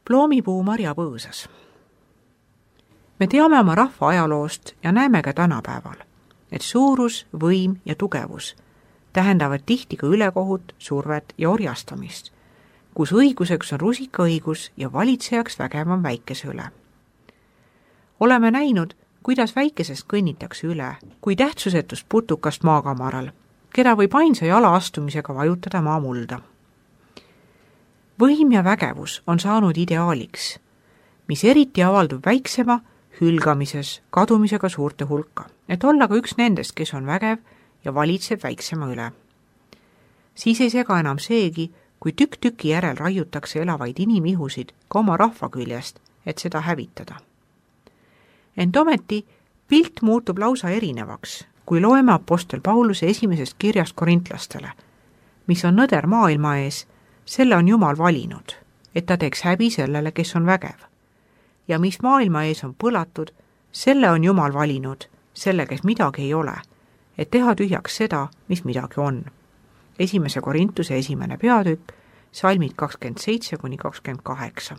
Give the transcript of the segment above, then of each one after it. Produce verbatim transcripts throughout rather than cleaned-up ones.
Ploomipuu marjapõõsas. Me teame oma rahva ajaloost ja näeme ka tänapäeval, et suurus, võim ja tugevus tähendavad tihti ka ülekohut, survet ja orjastamist, kus õiguseks on rusikaõigus ja valitsejaks vägevam väikese üle. Oleme näinud, kuidas väikesest kõnnitakse üle, kui tähtsusetust putukast maakamaral, keda võib ainsa jala astumisega vajutada maamulda. Võim ja vägevus on saanud ideaaliks, mis eriti avaldub väiksema hülgamises, kadumisega suurte hulka, et olla ka üks nendest, kes on vägev ja valitseb väiksema üle. Siis ei sega enam seegi, kui tükk tüki järel raiutakse elavaid inimihusid ka oma rahva küljest, et seda hävitada. Ent ometi pilt muutub lausa erinevaks, kui loeme apostel Pauluse esimesest kirjast korintlastele, mis on nõder maailma ees, selle on Jumal valinud, et ta teeks häbi sellele, kes on vägev. Ja mis maailma ees on põlatud, selle on Jumal valinud, selle, kes midagi ei ole, et teha tühjaks seda, mis midagi on. Esimese Korintuse esimene peatükk, salmid kakskümmend seitse kuni kakskümmend kaheksa.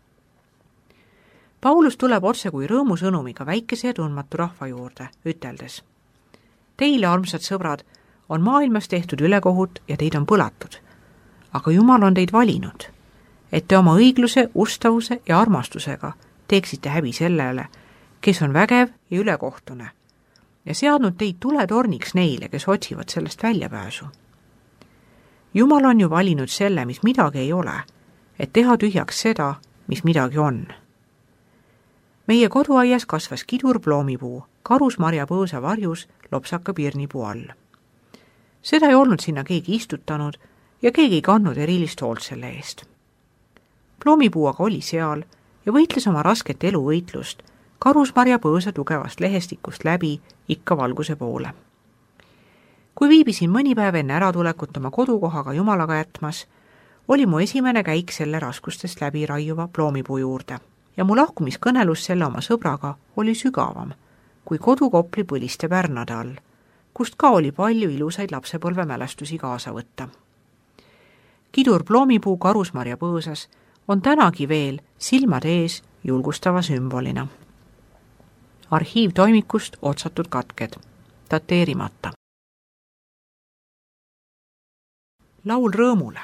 Paulus tuleb otse kui rõõmusõnumiga väikese ja tundmatu rahva juurde, üteldes: Teile, armsad sõbrad, on maailmas tehtud ülekohut ja teid on põlatud, aga Jumal on teid valinud, et te oma õigluse, ustavuse ja armastusega teeksite häbi sellele, kes on vägev ja ülekohtune, ja seadnud teid tuletorniks neile, kes otsivad sellest väljapääsu. Jumal on ju valinud selle, mis midagi ei ole, et teha tühjaks seda, mis midagi on. Meie koduaias kasvas kidur ploomipuu, karusmarjapõõsa varjus lopsaka pirnipuu all. Seda ei olnud sinna keegi istutanud ja keegi ei kandnud erilist hoolt selle eest. Ploomipuu aga oli seal ja võitles oma rasket eluvõitlust karusmarjapõõsa tugevast lehestikust läbi ikka valguse poole. Kui viibisin mõni päev enne äratulekut oma kodukohaga Jumalaga jätmas, oli mu esimene käik selle raskustest läbi raiuva ploomipuu juurde ja mu lahkumiskõnelus selle oma sõbraga oli sügavam kui kodukopli põliste pärnade all, kust ka oli palju ilusaid lapsepõlvemälestusi kaasa võtta. Kidur ploomipuu karusmarjapõõsas on tänagi veel silmade ees julgustava sümbolina. Arhiivtoimikust otsatud katked, dateerimata. Laul rõõmule.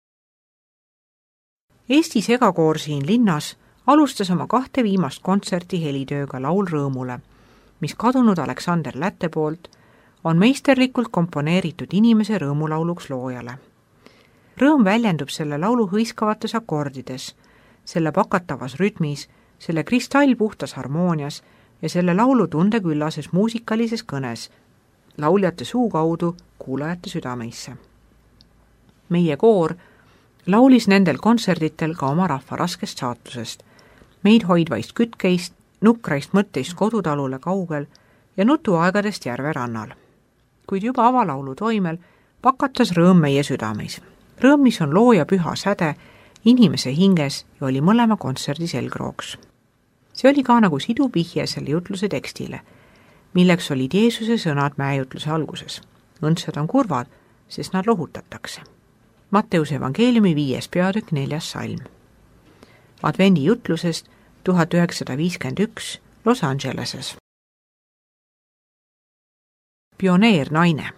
Eesti segakoor siin linnas alustas oma kahte viimast kontserti helitööga Laul rõõmule, mis kadunud Aleksander Lätte poolt on meisterlikult komponeeritud inimese rõõmulauluks loojale. Rõõm väljendub selle laulu hõiskavates akordides, selle pakatavas rütmis, selle kristallpuhtas harmoonias ja selle laulu tundeküllases muusikalises kõnes, lauljate suu kaudu kuulajate südameisse. Meie koor laulis nendel kontserditel ka oma rahva raskest saatusest, meid hoidvaist kütkeist, nukraist mõtteist kodutalule kaugel ja nutuaegadest järve rannal. Kuid juba avalaulu toimel pakatas rõõm meie südameis. Rõõm, mis on looja püha säde inimese hinges ja oli mõlema kontserdi selgrooks. See oli ka nagu sidu vihje selle jutluse tekstile, milleks olid Jeesuse sõnad mäejutluse alguses. Õndsad on kurvad, sest nad lohutatakse. Matteuse evangeeliumi viies peatükk neljas salm. Advendi jutlusest tuhat üheksasada viiskümmend üks Los Angeleses. Pioneernaine.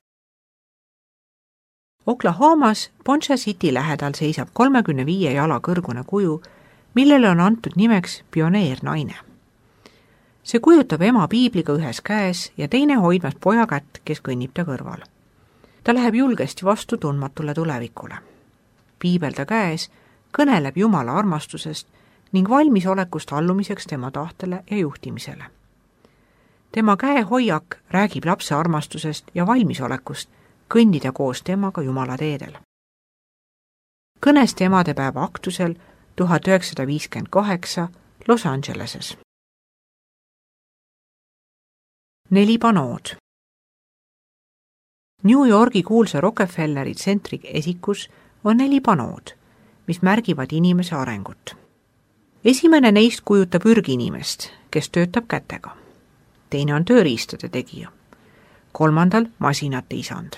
Oklahomas Poncha City lähedal seisab kolmekümne viie jala kõrgune kuju, millele on antud nimeks Pioneernaine. See kujutab ema piibliga ühes käes ja teine hoidmas poja kätt, kes kõnnib ta kõrval. Ta läheb julgesti vastu tundmatule tulevikule. Piibelda käes kõneleb Jumala armastusest ning valmisolekust allumiseks tema tahtele ja juhtimisele. Tema käe hoiak räägib lapse armastusest ja valmisolekust kõndida koos temaga Jumala teedel. Kõnest emadepäeva aktusel tuhat üheksasada viiskümmend kaheksa Los Angeleses. Neli panood. New Yorgi kuulsa Rockefelleri tsentri esikus on neli panood, mis märgivad inimese arengut. Esimene neist kujutab ürginimest, kes töötab kätega. Teine on tööriistade tegija. Kolmandal masinate isand.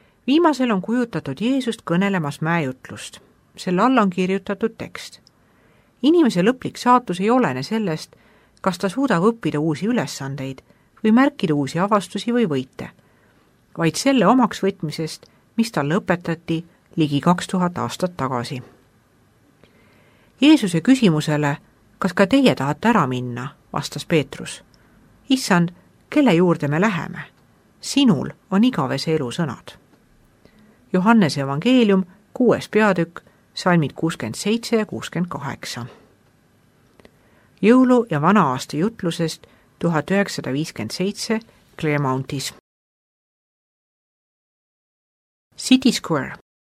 Viimasel on kujutatud Jeesust kõnelemas mäejutlust. Selle alla on kirjutatud tekst. inimese lõplik saatus ei olene sellest, kas ta suudab õppida uusi ülesandeid või märkida uusi avastusi või võite, vaid selle omaks võtmisest, mis talle õpetati ligi kaks tuhat aastat tagasi. Jeesuse küsimusele, kas ka teie tahate ära minna, vastas Peetrus. Issand, kelle juurde me läheme? Sinul on igavese elu sõnad. Johannese evangeelium, kuues peatükk, salmid kuuskümmend seitse ja kuuskümmend kaheksa. Jõulu- ja vana-aasta jutlusest tuhat üheksasada viiskümmend seitse Clermontis. City Square.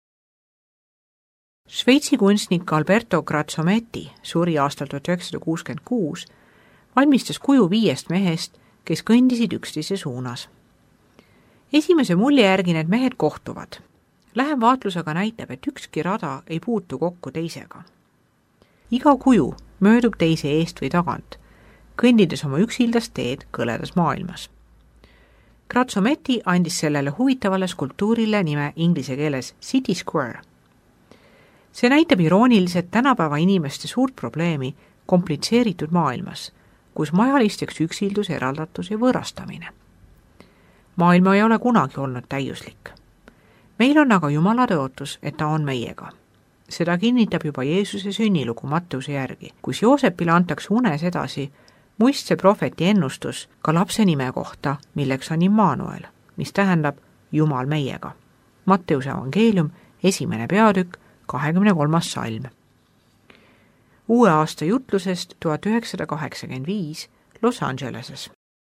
Šveitsi kunstnik Alberto Grazzometti suri aastal tuhat üheksasada kuuskümmend kuus, valmistas kuju viiest mehest, kes kõndisid üksteise suunas. Esimese mulje järgi need mehed kohtuvad. Lähem vaatlusega näitab, et ükski rada ei puutu kokku teisega. Iga kuju möödub teise eest või tagant, kõndides oma üksildast teed kõledas maailmas. Grazzometti andis sellele huvitavale skulptuurile nime inglise keeles City Square. See näitab irooniliselt tänapäeva inimeste suurt probleemi komplitseeritud maailmas, kus majalisteks üksildus, eraldatus ja võõrastamine. Maailma ei ole kunagi olnud täiuslik. Meil on aga Jumala tõotus, et ta on meiega. Seda kinnitab juba Jeesuse sünnilugu Matteuse järgi, kus Joosepile antakse unes edasi muistse prohveti ennustus ka lapse nime kohta, milleks on Immanuel, mis tähendab Jumal meiega. Matteuse evangeelium, esimene peatükk, kahekümne kolmas salm. Uue aasta jutlusest tuhat üheksasada kaheksakümmend viis Los Angeleses.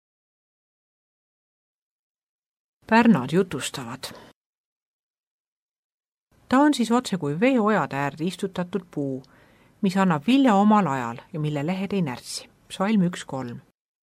Pärnad jutustavad. Ta on siis otse kui veeojade äärde istutatud puu, mis annab vilja omal ajal ja mille lehed ei närtsi. Salm üks kolm.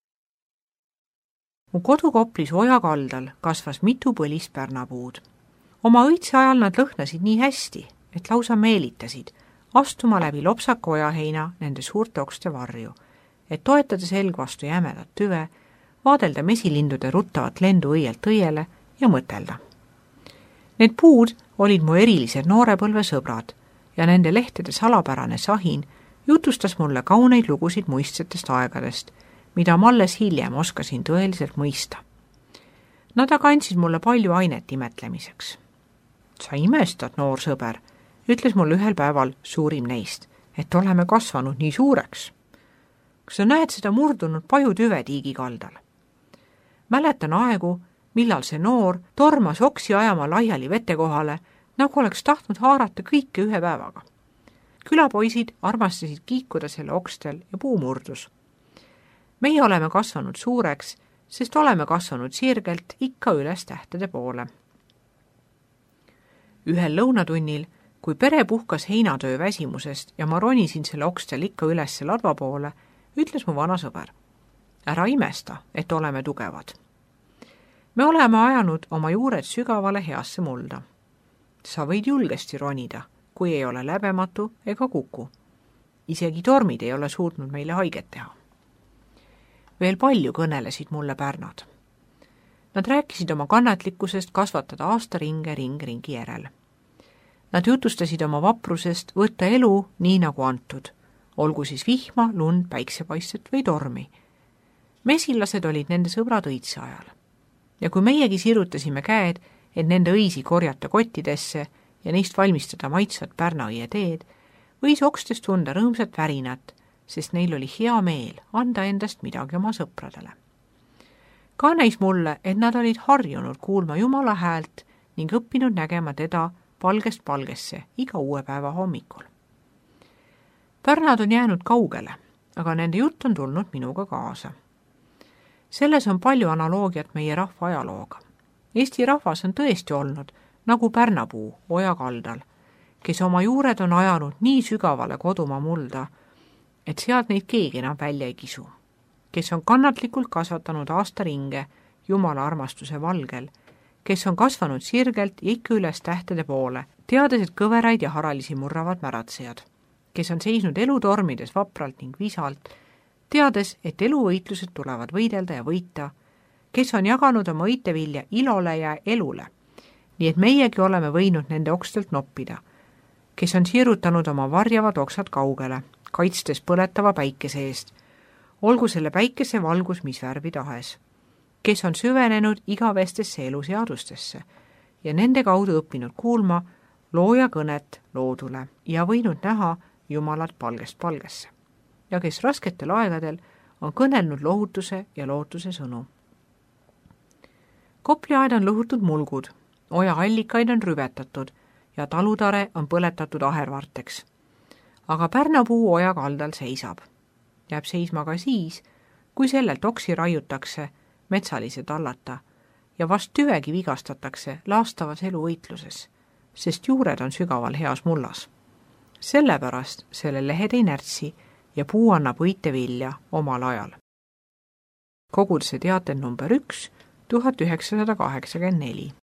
Mu kodukoplis oja kaldal kasvas mitu põlist pärnapuud. Oma õitse ajal nad lõhnasid nii hästi, et lausa meelitasid astuma läbi lopsaka ojaheina nende suurte okste varju, et toetada selg vastu jämedat tüve, vaadelda mesilindude ruttavat lendu õielt õiele ja mõtelda. Need puud olid mu erilised noorepõlve sõbrad ja nende lehtede salapärane sahin jutustas mulle kauneid lugusid muistsetest aegadest, mida ma alles hiljem oskasin tõeliselt mõista. Nad aga andsid mulle palju ainet imetlemiseks. Sa imestad, noor sõber, ütles mulle ühel päeval suurim neist, et oleme kasvanud nii suureks. Kas sa näed seda murdunud pajutüve tiigi kaldal? Mäletan aegu, millal see noor tormas oksi ajama laiali vete kohale, nagu oleks tahtnud haarata kõike ühe päevaga. Külapoisid armastasid kiikuda selle okstel ja puu murdus. Meie oleme kasvanud suureks, sest oleme kasvanud sirgelt ikka üles tähtede poole. Ühel lõunatunnil, kui pere puhkas heinatöö väsimusest ja ma ronisin selle okstel ikka üles ladva poole, ütles mu vana sõber. Ära imesta, et oleme tugevad. Me oleme ajanud oma juured sügavale heasse mulda. Sa võid julgesti ronida, kui ei ole läbematu ega kuku. Isegi tormid ei ole suutnud meile haiget teha. Veel palju kõnelesid mulle pärnad. Nad rääkisid oma kannatlikkusest kasvatada aastaringe ring ringi järel. Nad jutustasid oma vaprusest võtta elu nii nagu antud, olgu siis vihma, lund, päiksepaistet või tormi. Mesillased olid nende sõbrad õitse ajal. Ja kui meiegi sirutasime käed, et nende õisi korjata kottidesse ja neist valmistada maitsvat pärnaõie teed, võis okstest tunda rõõmsat värinat, sest neil oli hea meel anda endast midagi oma sõpradele. Ka näis mulle, et nad olid harjunud kuulma Jumala häält ning õppinud nägema teda palgest palgesse iga uue päeva hommikul. Pärnad on jäänud kaugele, aga nende jutt on tulnud minuga kaasa. Selles on palju analoogiat meie rahva ajalooga. Eesti rahvas on tõesti olnud nagu pärnapuu oja kaldal, kes oma juured on ajanud nii sügavale kodumaa mulda, et sealt neid keegi enam välja ei kisu, kes on kannatlikult kasvatanud aastaringe Jumala armastuse valgel, kes on kasvanud sirgelt ja ikka üles tähtede poole, teades, et kõveraid ja haralisi murravad märatsejad, kes on seisnud elutormides vapralt ning visalt, teades, et eluvõitlused tulevad võidelda ja võita, kes on jaganud oma õitevilja ilole ja elule, nii et meiegi oleme võinud nende okstelt noppida, kes on siirutanud oma varjavad oksad kaugele, kaitstes põletava päikese eest, olgu selle päikese valgus mis värvi tahes, kes on süvenenud igavestesse eluseadustesse ja nende kaudu õppinud kuulma looja kõnet loodule ja võinud näha Jumalat palgest palgesse ja kes rasketel aegadel on kõnelnud lohutuse ja lootuse sõnu. Kopliaed on lõhutud mulgud, oja allikaid on rüvetatud ja talutare on põletatud ahervarteks. Aga Pärnapuu oja kaldal seisab. Jääb seisma ka siis, kui sellelt oksi raiutakse metsalise tallata ja vast tüvegi vigastatakse laastavas eluvõitluses, sest juured on sügaval heas mullas. Sellepärast selle lehed ei närtsi ja puu annab õite vilja omal ajal. Koguduse teatel number üks, tuhat üheksasada kaheksakümmend neli.